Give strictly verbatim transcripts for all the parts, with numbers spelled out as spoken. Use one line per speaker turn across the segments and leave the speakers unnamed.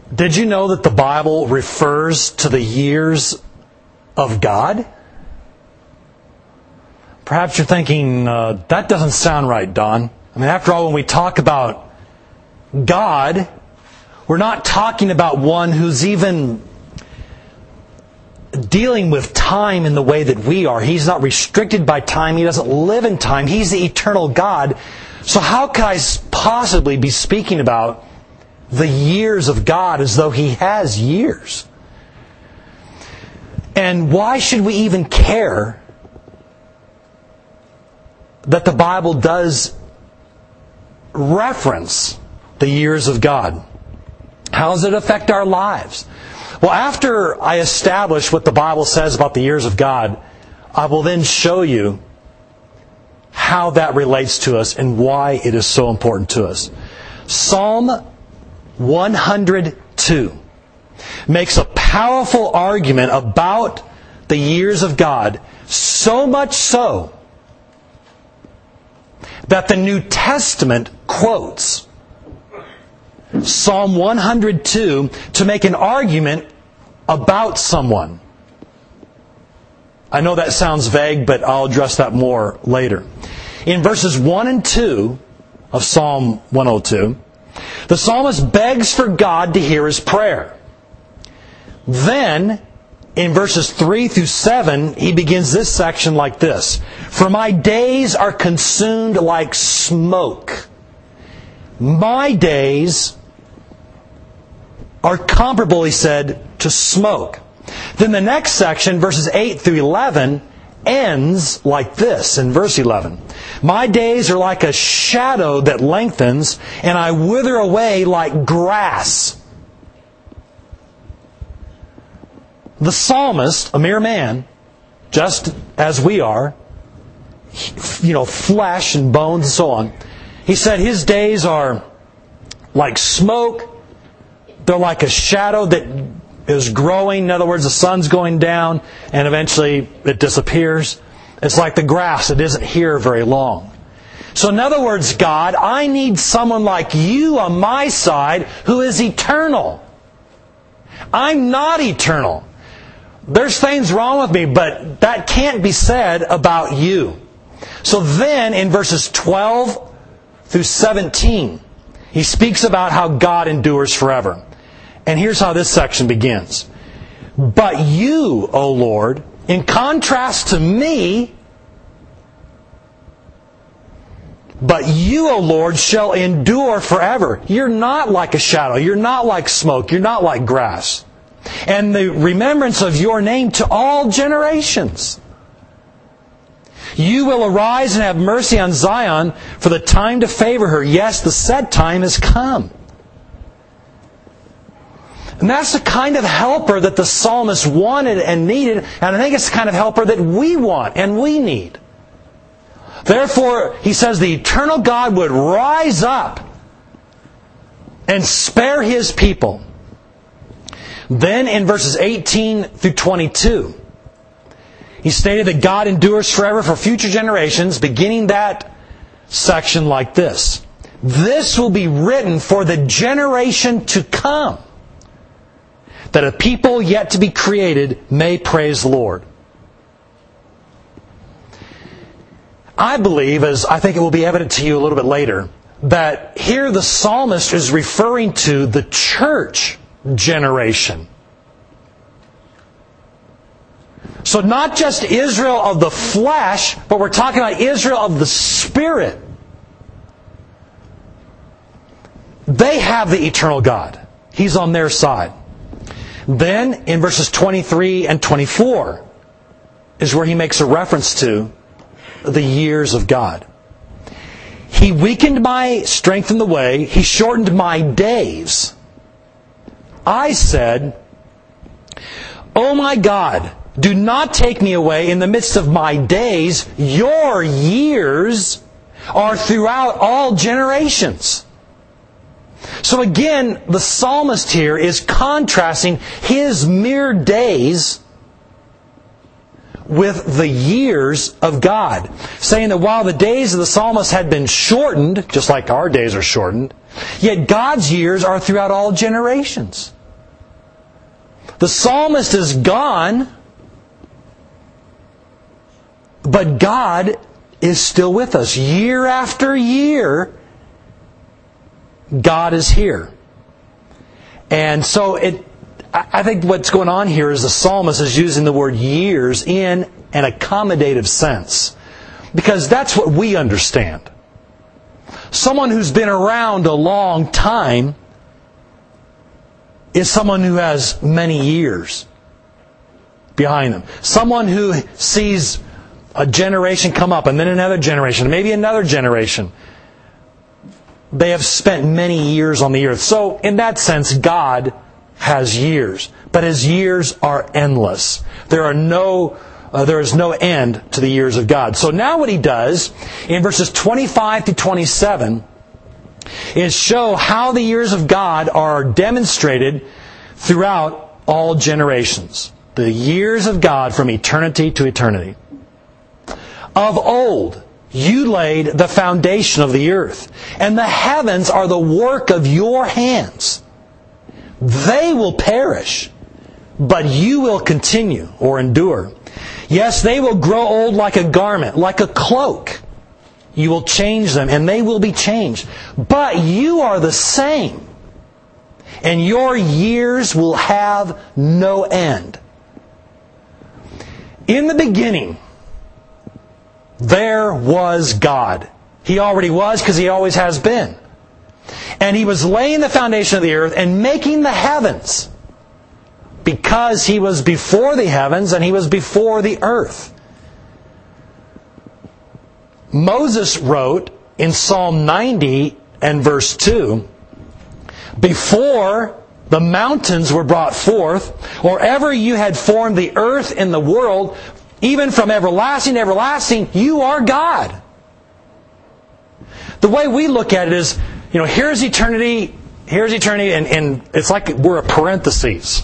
Did you know that the Bible refers to the years of God? Perhaps you're thinking, uh, that doesn't sound right, Don. I mean, after all, when we talk about God, we're not talking about one who's even dealing with time in the way that we are. He's not restricted by time. He doesn't live in time. He's the eternal God. So how could I possibly be speaking about the years of God as though He has years? And why should we even care that the Bible does reference the years of God? How does it affect our lives? Well, after I establish what the Bible says about the years of God, I will then show you how that relates to us and why it is so important to us. Psalm one hundred two makes a powerful argument about the years of God, so much so that the New Testament quotes Psalm one hundred two to make an argument about someone. I know that sounds vague, but I'll address that more later. In verses one and two of Psalm one oh two, the psalmist begs for God to hear his prayer. Then, in verses three through seven, he begins this section like this. For my days are consumed like smoke. My days are comparable, he said, to smoke. Then the next section, verses eight through eleven, ends like this in verse eleven. My days are like a shadow that lengthens, and I wither away like grass. The psalmist, a mere man, just as we are, you know, flesh and bones and so on, he said his days are like smoke. They're like a shadow that is growing. In other words, the sun's going down and eventually it disappears. It's like the grass. It isn't here very long. So in other words, God, I need someone like you on my side who is eternal. I'm not eternal. There's things wrong with me, but that can't be said about you. So then in verses twelve through seventeen, he speaks about how God endures forever. And here's how this section begins. But you, O Lord, in contrast to me, but you, O Lord, shall endure forever. You're not like a shadow. You're not like smoke. You're not like grass. And the remembrance of your name to all generations. You will arise and have mercy on Zion, for the time to favor her. Yes, the set time has come. And that's the kind of helper that the psalmist wanted and needed, and I think it's the kind of helper that we want and we need. Therefore, he says the eternal God would rise up and spare His people. Then in verses eighteen through twenty-two, he stated that God endures forever for future generations, beginning that section like this. This will be written for the generation to come, that a people yet to be created may praise the Lord. I believe, as I think it will be evident to you a little bit later, that here the psalmist is referring to the church generation. So not just Israel of the flesh, but we're talking about Israel of the Spirit. They have the eternal God. He's on their side. Then, in verses twenty-three and twenty-four, is where he makes a reference to the years of God. He weakened my strength in the way. He shortened my days. I said, O my God, do not take me away in the midst of my days. Your years are throughout all generations. So again, the psalmist here is contrasting his mere days with the years of God, saying that while the days of the psalmist had been shortened, just like our days are shortened, yet God's years are throughout all generations. The psalmist is gone, but God is still with us. Year after year, God is here. And so it, I think what's going on here is the psalmist is using the word years in an accommodative sense. Because that's what we understand. Someone who's been around a long time is someone who has many years behind them. Someone who sees a generation come up and then another generation, maybe another generation. They have spent many years on the earth. So, in that sense, God has years. But His years are endless. There are no, uh, there is no end to the years of God. So now what He does, in verses twenty-five to twenty-seven, is show how the years of God are demonstrated throughout all generations. The years of God from eternity to eternity. Of old, you laid the foundation of the earth, and the heavens are the work of your hands. They will perish, but you will continue or endure. Yes, they will grow old like a garment, like a cloak. You will change them, and they will be changed. But you are the same, and your years will have no end. In the beginning, there was God. He already was because He always has been. And He was laying the foundation of the earth and making the heavens because He was before the heavens and He was before the earth. Moses wrote in Psalm ninety and verse two, before the mountains were brought forth, or ever you had formed the earth and the world, even from everlasting to everlasting, you are God. The way we look at it is, you know, here's eternity, here's eternity, and, and it's like we're a parenthesis.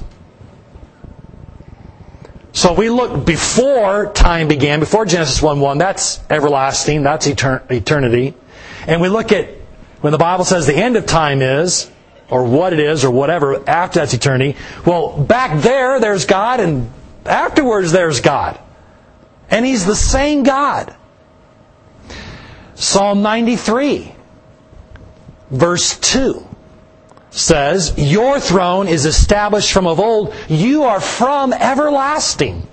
So we look before time began, before Genesis one one, that's everlasting, that's etern- eternity. And we look at when the Bible says the end of time is, or what it is, or whatever, after that's eternity. Well, back there, there's God, and afterwards there's God. And He's the same God. Psalm ninety-three, verse two says, your throne is established from of old. You are from everlasting.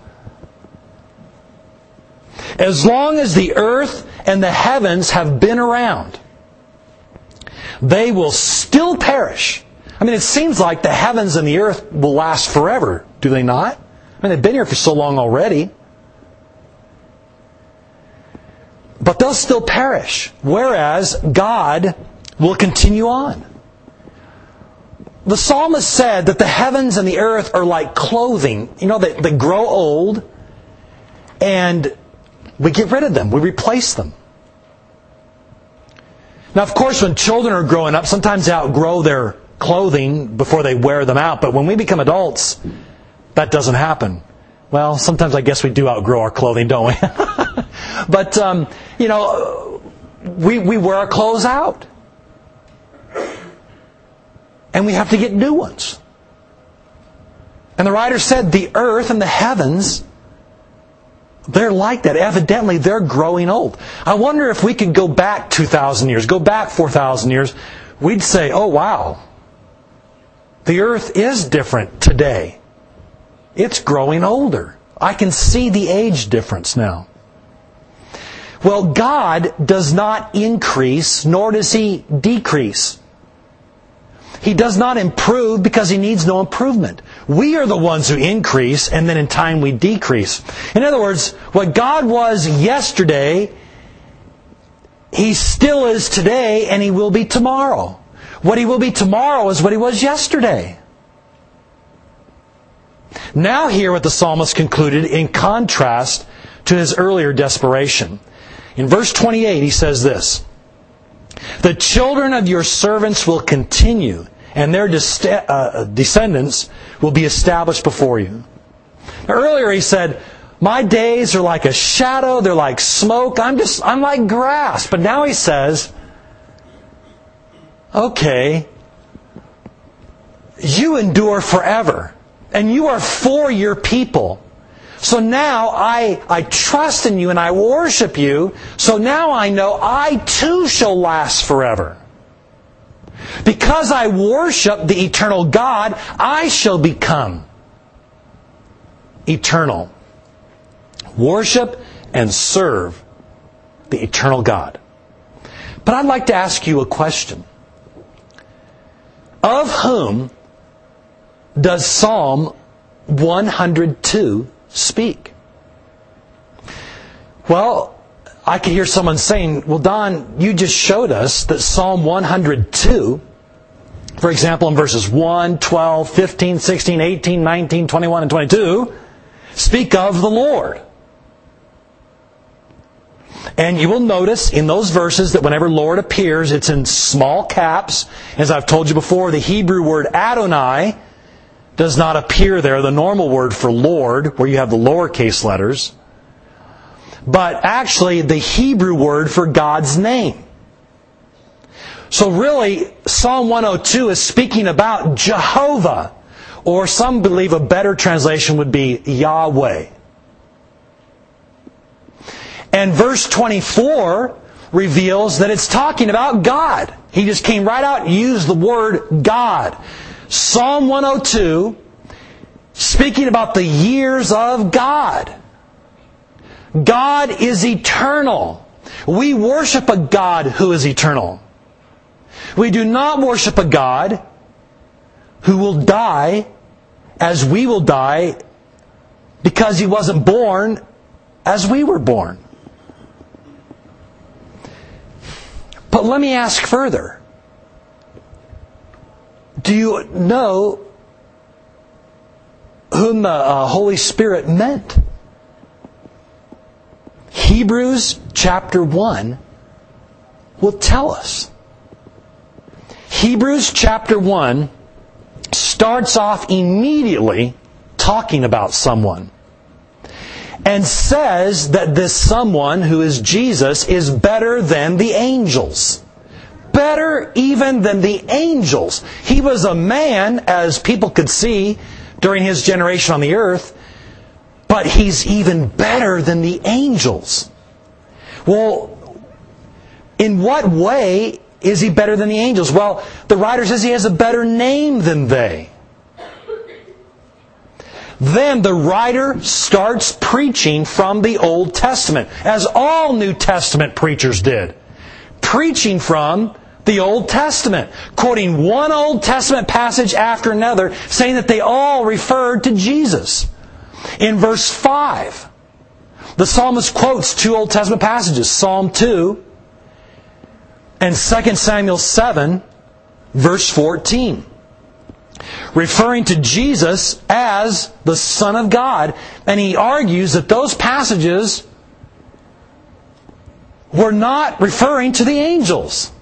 As long as the earth and the heavens have been around, they will still perish. I mean, it seems like the heavens and the earth will last forever, do they not? I mean, they've been here for so long already. But they'll still perish, whereas God will continue on. The psalmist said that the heavens and the earth are like clothing. You know, they, they grow old, and we get rid of them. We replace them. Now, of course, when children are growing up, sometimes they outgrow their clothing before they wear them out. But when we become adults, that doesn't happen. Well, sometimes I guess we do outgrow our clothing, don't we? But, um, you know, we, we wear our clothes out. And we have to get new ones. And the writer said the earth and the heavens, they're like that. Evidently, they're growing old. I wonder if we could go back two thousand years, go back four thousand years, we'd say, oh wow, the earth is different today. It's growing older. I can see the age difference now. Well, God does not increase, nor does He decrease. He does not improve because He needs no improvement. We are the ones who increase, and then in time we decrease. In other words, what God was yesterday, He still is today, and He will be tomorrow. What He will be tomorrow is what He was yesterday. Now hear what the psalmist concluded in contrast to his earlier desperation. In verse twenty-eight, he says this, the children of your servants will continue, and their descendants will be established before you. Now, earlier he said, my days are like a shadow, they're like smoke, I'm just I'm like grass. But now he says, okay, you endure forever. And you are for your people. So now I, I trust in you and I worship you. So now I know I too shall last forever. Because I worship the eternal God, I shall become eternal. Worship and serve the eternal God. But I'd like to ask you a question. Of whom does Psalm one hundred two speak? Well, I could hear someone saying, well, Don, you just showed us that Psalm one hundred two, for example, in verses one, twelve, fifteen, sixteen, eighteen, nineteen, twenty-one, and twenty-two, speak of the Lord. And you will notice in those verses that whenever Lord appears, it's in small caps. As I've told you before, the Hebrew word Adonai does not appear there, the normal word for Lord, where you have the lowercase letters. But actually, the Hebrew word for God's name. So really, Psalm one oh two is speaking about Jehovah. Or some believe a better translation would be Yahweh. And verse twenty-four reveals that it's talking about God. He just came right out and used the word God. Psalm one oh two, speaking about the years of God. God is eternal. We worship a God who is eternal. We do not worship a God who will die as we will die because He wasn't born as we were born. But let me ask further. Do you know whom the uh, Holy Spirit meant? Hebrews chapter one will tell us. Hebrews chapter one starts off immediately talking about someone. And says that this someone, who is Jesus, is better than the angels. Better even than the angels. He was a man, as people could see during His generation on the earth, but He's even better than the angels. Well, in what way is He better than the angels? Well, the writer says He has a better name than they. Then the writer starts preaching from the Old Testament, as all New Testament preachers did. Preaching from the Old Testament, quoting one Old Testament passage after another, saying that they all referred to Jesus. In verse five, the psalmist quotes two Old Testament passages, Psalm two and Second Samuel seven, verse fourteen. Referring to Jesus as the Son of God. And he argues that those passages were not referring to the angels.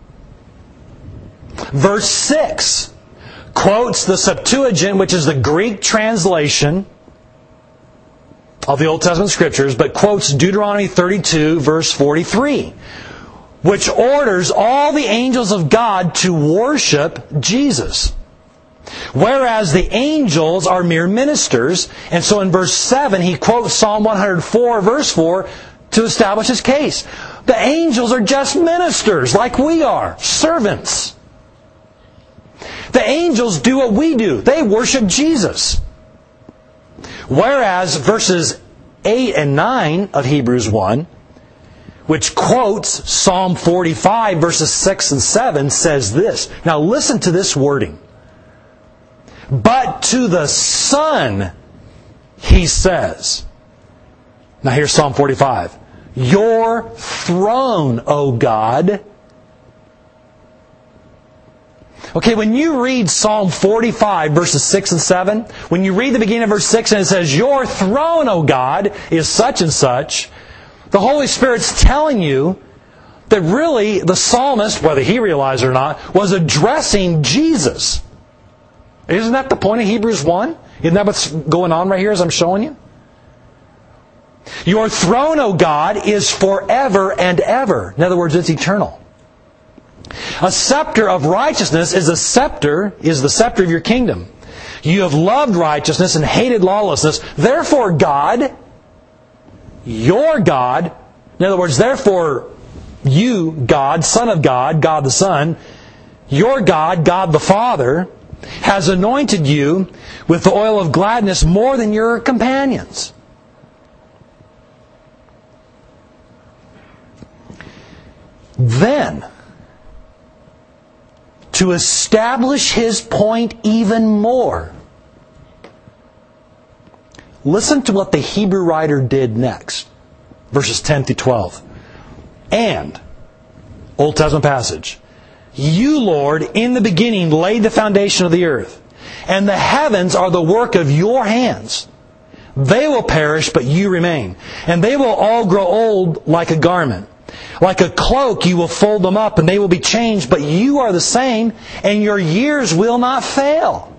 Verse six quotes the Septuagint, which is the Greek translation of the Old Testament Scriptures, but quotes Deuteronomy thirty-two, verse forty-three, which orders all the angels of God to worship Jesus. Whereas the angels are mere ministers. And so in verse seven, he quotes Psalm one hundred four, verse four, to establish his case. The angels are just ministers, like we are, servants. The angels do what we do. They worship Jesus. Whereas verses eight and nine of Hebrews one, which quotes Psalm forty-five, verses six and seven, says this. Now listen to this wording. But to the Son, He says. Now here's Psalm forty-five. Your throne, O God. Okay, when you read Psalm forty-five, verses six and seven, when you read the beginning of verse six and it says, Your throne, O God, is such and such, the Holy Spirit's telling you that really the psalmist, whether he realized it or not, was addressing Jesus. Isn't that the point of Hebrews one? Isn't that what's going on right here as I'm showing you? Your throne, O God, is forever and ever. In other words, it's eternal. A scepter of righteousness is a scepter, is the scepter of your kingdom. You have loved righteousness and hated lawlessness. Therefore God, your God, in other words, therefore you, God, Son of God, God the Son, your God, God the Father, has anointed you with the oil of gladness more than your companions. Then, to establish His point even more, listen to what the Hebrew writer did next. Verses ten through twelve. And, Old Testament passage, you, Lord, in the beginning laid the foundation of the earth, and the heavens are the work of your hands. They will perish, but you remain. And they will all grow old like a garment. Like a cloak you will fold them up, and they will be changed, but you are the same, and your years will not fail.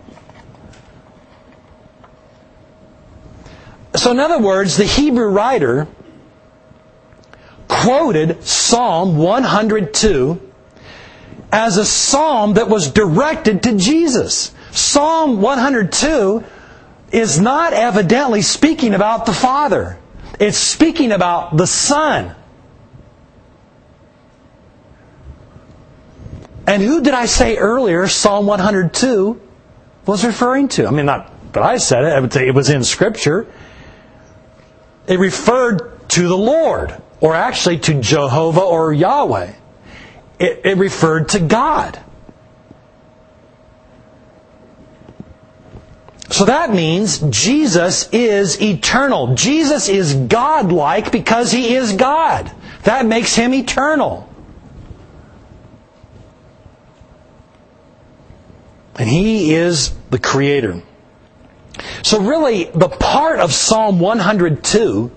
So in other words, the Hebrew writer quoted Psalm one hundred two as a psalm that was directed to Jesus. Psalm one hundred two is not evidently speaking about the Father. It's speaking about the Son. And who did I say earlier Psalm one hundred two was referring to? I mean, not that I said it. I would say it was in Scripture. It referred to the Lord, or actually to Jehovah or Yahweh. It, it referred to God. So that means Jesus is eternal. Jesus is God-like because He is God. That makes Him eternal. And He is the Creator. So really, the part of Psalm one hundred two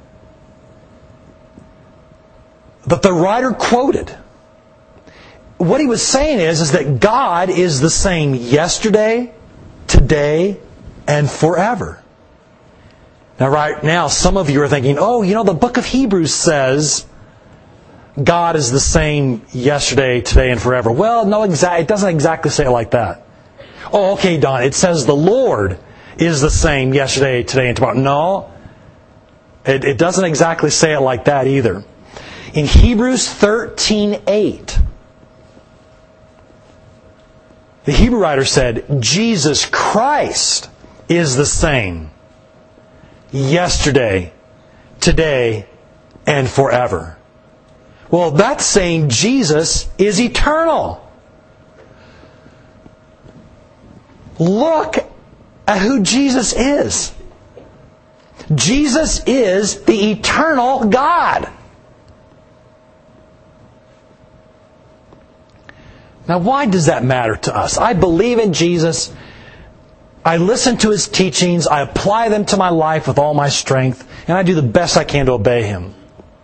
that the writer quoted, what he was saying is, is that God is the same yesterday, today, and forever. Now, right now, some of you are thinking, oh, you know, the book of Hebrews says God is the same yesterday, today, and forever. Well, no, exa- it doesn't exactly say it like that. Oh, okay, Don, it says the Lord is the same yesterday, today, and tomorrow. No, it, it doesn't exactly say it like that either. In Hebrews thirteen eight, the Hebrew writer said, Jesus Christ is the same yesterday, today, and forever. Well, that's saying Jesus is eternal. Look at who Jesus is. Jesus is the eternal God. Now, why does that matter to us? I believe in Jesus. I listen to His teachings. I apply them to my life with all my strength. And I do the best I can to obey Him.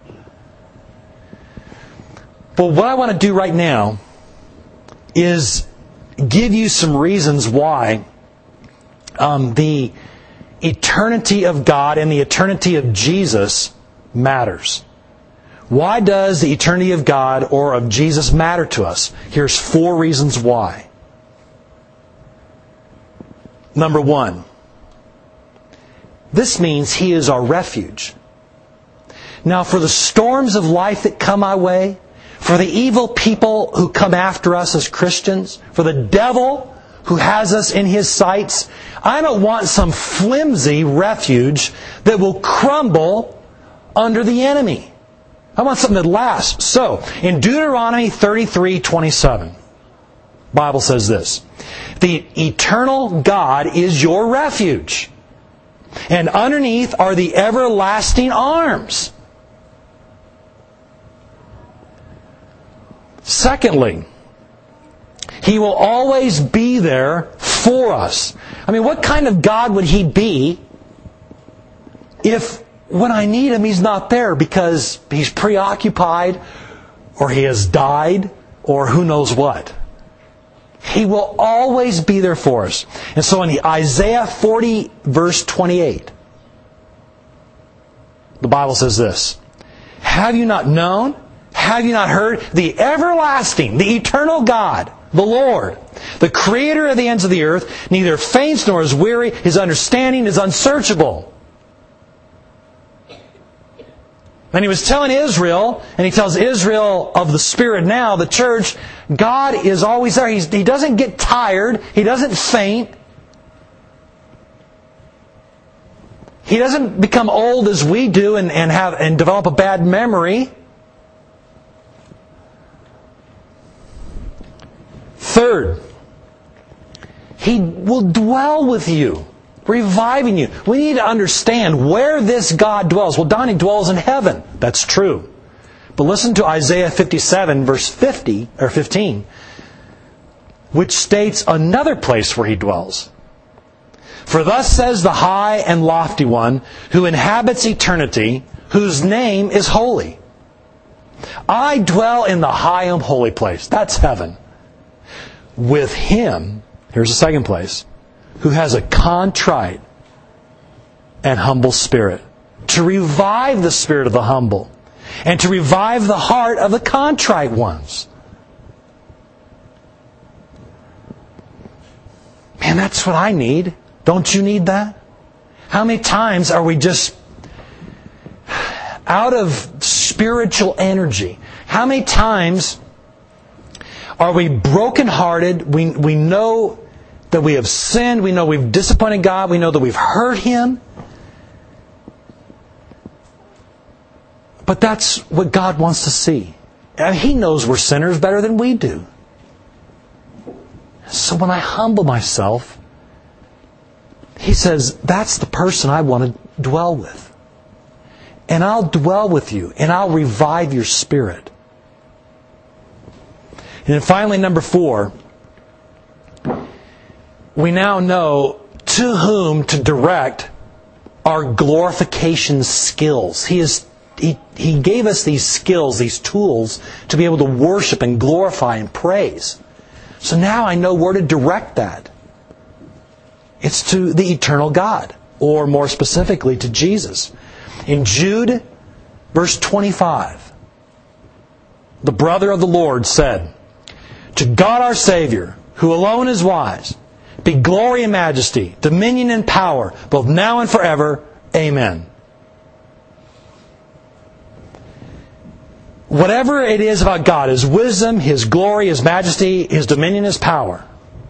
But what I want to do right now is give you some reasons why um, the eternity of God and the eternity of Jesus matters. Why does the eternity of God or of Jesus matter to us? Here's four reasons why. Number one, this means He is our refuge. Now, for the storms of life that come my way, for the evil people who come after us as Christians, for the devil who has us in his sights, I don't want some flimsy refuge that will crumble under the enemy. I want something that lasts. So, in Deuteronomy thirty-three twenty-seven, the Bible says this: the eternal God is your refuge, and underneath are the everlasting arms. Secondly, He will always be there for us. I mean, what kind of God would He be if when I need Him He's not there because He's preoccupied or He has died or who knows what? He will always be there for us. And so in Isaiah forty verse twenty-eight, the Bible says this: have you not known? Have you not heard? The everlasting, the eternal God, the Lord, the Creator of the ends of the earth, neither faints nor is weary. His understanding is unsearchable. And He was telling Israel, and He tells Israel of the Spirit now, the church, God is always there. He's, he doesn't get tired. He doesn't faint. He doesn't become old as we do and, and have and develop a bad memory. Third, He will dwell with you, reviving you. We need to understand where this God dwells. Well, Donnie dwells in heaven. That's true. But listen to Isaiah fifty-seven, verse fifty or fifteen, which states another place where He dwells. For thus says the high and lofty one, who inhabits eternity, whose name is holy. I dwell in the high and holy place. That's heaven. With Him, here's the second place, who has a contrite and humble spirit, to revive the spirit of the humble, and to revive the heart of the contrite ones. Man, that's what I need. Don't you need that? How many times are we just out of spiritual energy? How many times are we brokenhearted? We, we know that we have sinned. We know we've disappointed God. We know that we've hurt Him. But that's what God wants to see. And He knows we're sinners better than we do. So when I humble myself, He says, that's the person I want to dwell with. And I'll dwell with you, and I'll revive your spirit. And then finally, number four, we now know to whom to direct our glorification skills. He is He, he gave us these skills, these tools, to be able to worship and glorify and praise. So now I know where to direct that. It's to the eternal God, or more specifically to Jesus. In Jude, verse twenty-five, the brother of the Lord said, to God our Savior, who alone is wise, be glory and majesty, dominion and power, both now and forever. Amen. Whatever it is about God, His wisdom, His glory, His majesty, His dominion, His power,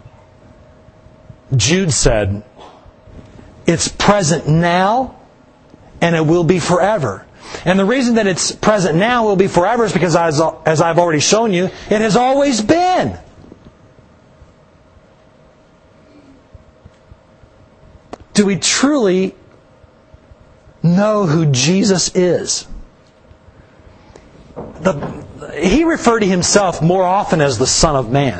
Jude said, it's present now and it will be forever. And the reason that it's present now will be forever is because, as, as I've already shown you, it has always been. Do we truly know who Jesus is? The, he referred to Himself more often as the Son of Man,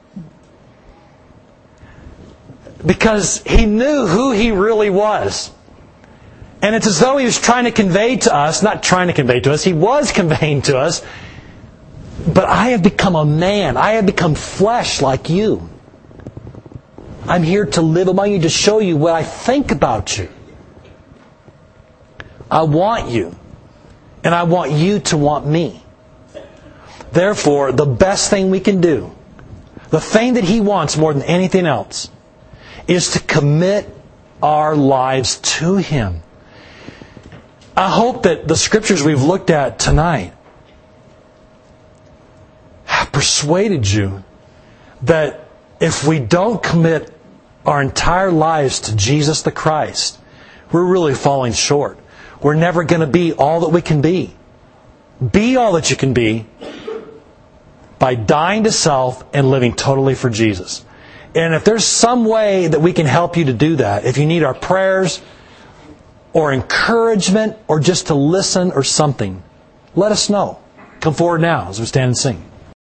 because He knew who He really was. And it's as though He was trying to convey to us, not trying to convey to us, He was conveying to us, but I have become a man. I have become flesh like you. I'm here to live among you, to show you what I think about you. I want you. And I want you to want me. Therefore, the best thing we can do, the thing that He wants more than anything else, is to commit our lives to Him. I hope that the scriptures we've looked at tonight have persuaded you that if we don't commit our entire lives to Jesus the Christ, we're really falling short. We're never going to be all that we can be. Be all that you can be by dying to self and living totally for Jesus. And if there's some way that we can help you to do that, if you need our prayers or encouragement or just to listen or something, let us know. Come forward now as we stand and sing.